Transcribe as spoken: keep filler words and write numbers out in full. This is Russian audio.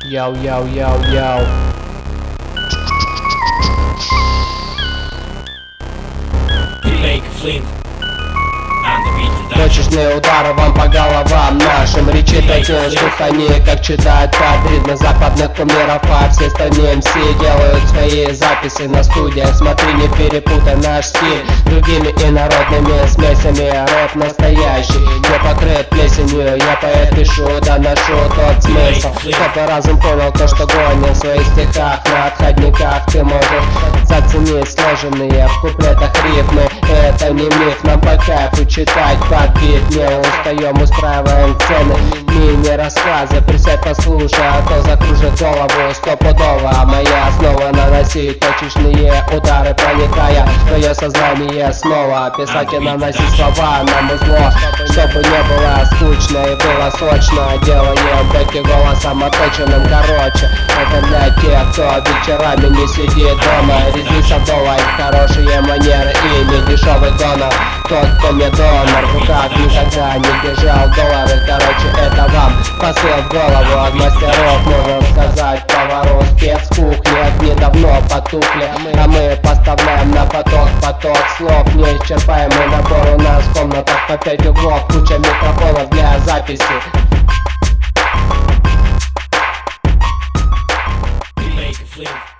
Йоу, йоу, йоу, йоу. Лейк Флинт. Точечные удары вам по головам нашим. Речи такие, что они, как читают под ритмы западных кумиров по всей стране. эм си делают свои записи на студиях. Смотри, не перепутай наш стиль другими инородными смесями. Рэп настоящий, не покрыт плесенью. Я поэт пишу, доношу тот смысл, чтобы разум понял то, что гоним в своих стихах. На отходниках ты можешь заценить сложенные в куплетах рифмы. Это не миф, нам по кайфу читать под бит. Не устаем, устраиваем сцены, мини-рассказы. Присядь, послушай, а то закружит голову стопудово. А моя основа наносить точечные удары, проникая в твое сознание снова. Писать и наносить слова на музло, чтобы не было скучно и было сочно. Делаем бэки голосом оточенным короче. Это для тех, кто вечерами не сидит дома. Резни садовой, хорошие манеры и не дешевый донор. Тот, кто не донор, в руках никогда не держал доллары. Короче, это вам посыл в голову от мастеров. Можно сказать, повару спецкухни огни давно потухли, а мы поставляем на поток поток слов. Неисчерпаемый набор у нас в комнатах по пять углов. Куча микрофонов для записи. Лейк Флинт.